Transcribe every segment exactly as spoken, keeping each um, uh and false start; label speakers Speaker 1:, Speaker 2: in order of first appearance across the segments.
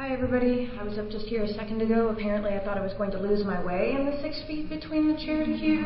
Speaker 1: Hi everybody, I was up just here a second ago. Apparently I thought I was going to lose my way in the six feet between the chair and you.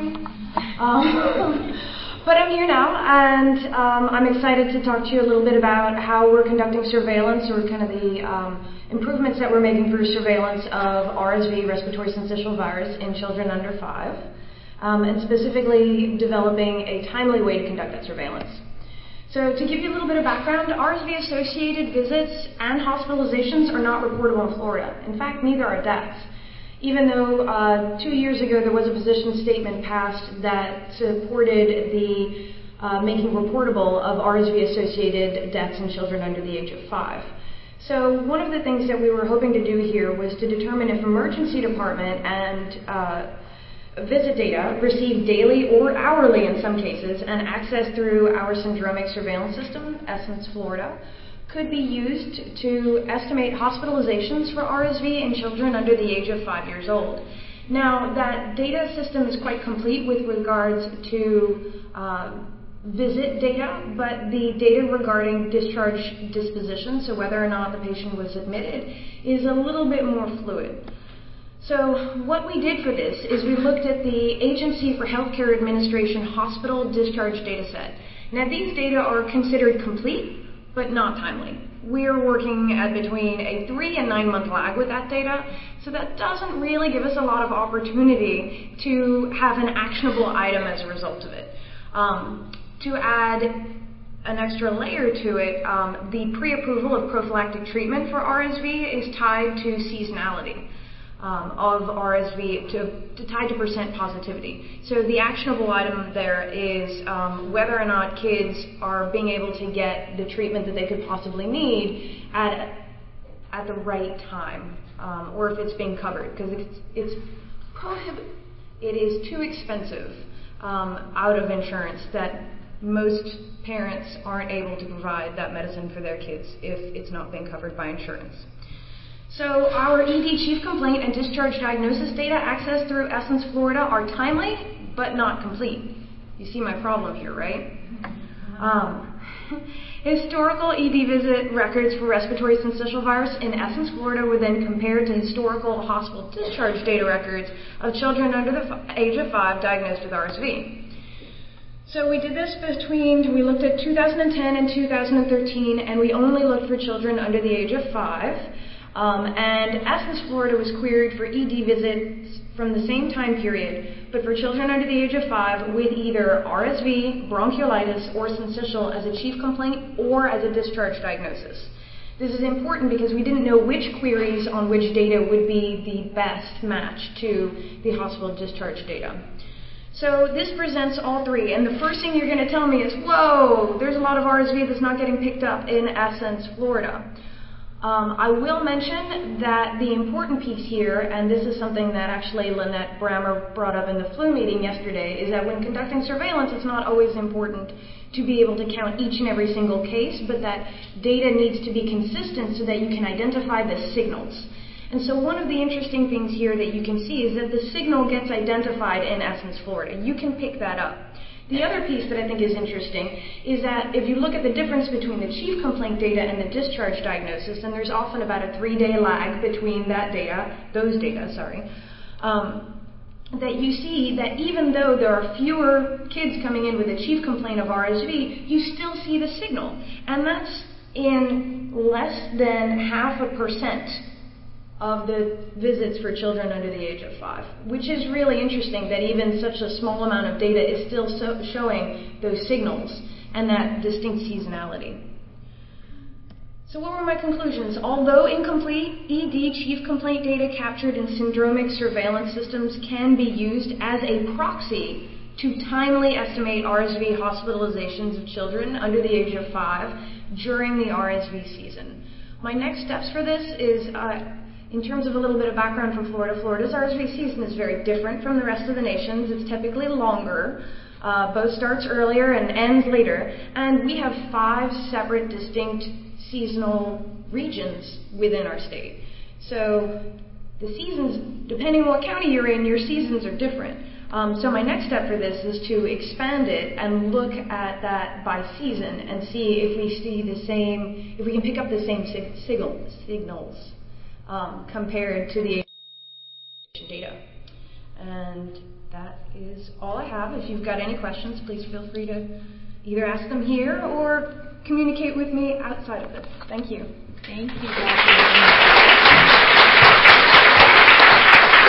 Speaker 1: Um, but I'm here now, and um, I'm excited to talk to you a little bit about how we're conducting surveillance, or kind of the um, improvements that we're making for surveillance of R S V, respiratory syncytial virus, in children under five, um, and specifically developing a timely way to conduct that surveillance. So to give you a little bit of background, R S V-associated visits and hospitalizations are not reportable in Florida. In fact, neither are deaths. Even though uh, two years ago there was a position statement passed that supported the uh, making reportable of R S V-associated deaths in children under the age of five. So one of the things that we were hoping to do here was to determine if emergency department and uh, visit data received daily or hourly in some cases and accessed through our syndromic surveillance system, Essence Florida, could be used to estimate hospitalizations for R S V in children under the age of five years old. Now, that data system is quite complete with regards to uh, visit data, but the data regarding discharge disposition, so whether or not the patient was admitted, is a little bit more fluid. So what we did for this is we looked at the Agency for Healthcare Administration hospital discharge data set. Now these data are considered complete, but not timely. We're working at between a three and nine month lag with that data, so that doesn't really give us a lot of opportunity to have an actionable item as a result of it. Um, to add an extra layer to it, um, the pre-approval of prophylactic treatment for R S V is tied to seasonality. Um, of R S V to, to tied to percent positivity. So the actionable item there is um, whether or not kids are being able to get the treatment that they could possibly need at at the right time, um, or if it's being covered, because it's it's prohib- it is too expensive um, out of insurance that most parents aren't able to provide that medicine for their kids if it's not being covered by insurance. So our E D chief complaint and discharge diagnosis data accessed through Essence Florida are timely, but not complete. You see my problem here, right? Um, historical E D visit records for respiratory syncytial virus in Essence Florida were then compared to historical hospital discharge data records of children under the age of five diagnosed with R S V. So we did this between, we looked at two thousand ten and two thousand thirteen, and we only looked for children under the age of five. Um, and Essence Florida was queried for E D visits from the same time period, but for children under the age of five with either R S V, bronchiolitis, or syncytial as a chief complaint or as a discharge diagnosis. This is important because we didn't know which queries on which data would be the best match to the hospital discharge data. So this presents all three, and the first thing you're going to tell me is, whoa, there's a lot of R S V that's not getting picked up in Essence Florida. Um, I will mention that the important piece here, and this is something that actually Lynette Brammer brought up in the flu meeting yesterday, is that when conducting surveillance, it's not always important to be able to count each and every single case, but that data needs to be consistent so that you can identify the signals. And so one of the interesting things here that you can see is that the signal gets identified in Essence Florida. You can pick that up. The other piece that I think is interesting is that if you look at the difference between the chief complaint data and the discharge diagnosis, and there's often about a three-day lag between that data, those data, sorry, um, that you see that even though there are fewer kids coming in with a chief complaint of R S V, you still see the signal. And that's in less than half a percent of the visits for children under the age of five, which is really interesting that even such a small amount of data is still so showing those signals and that distinct seasonality. So what were my conclusions? Although incomplete, E D chief complaint data captured in syndromic surveillance systems can be used as a proxy to timely estimate R S V hospitalizations of children under the age of five during the R S V season. My next steps for this is uh, in terms of a little bit of background from Florida, Florida's R S V season is very different from the rest of the nation's. It's typically longer. Uh, both starts earlier and ends later. And we have five separate distinct seasonal regions within our state. So the seasons, depending on what county you're in, your seasons are different. Um, so my next step for this is to expand it and look at that by season and see if we see the same, if we can pick up the same sig- signal, signals. um, compared to the data. And that is all I have. If you've got any questions, please feel free to either ask them here or communicate with me outside of this. Thank you.
Speaker 2: Thank you, Doctor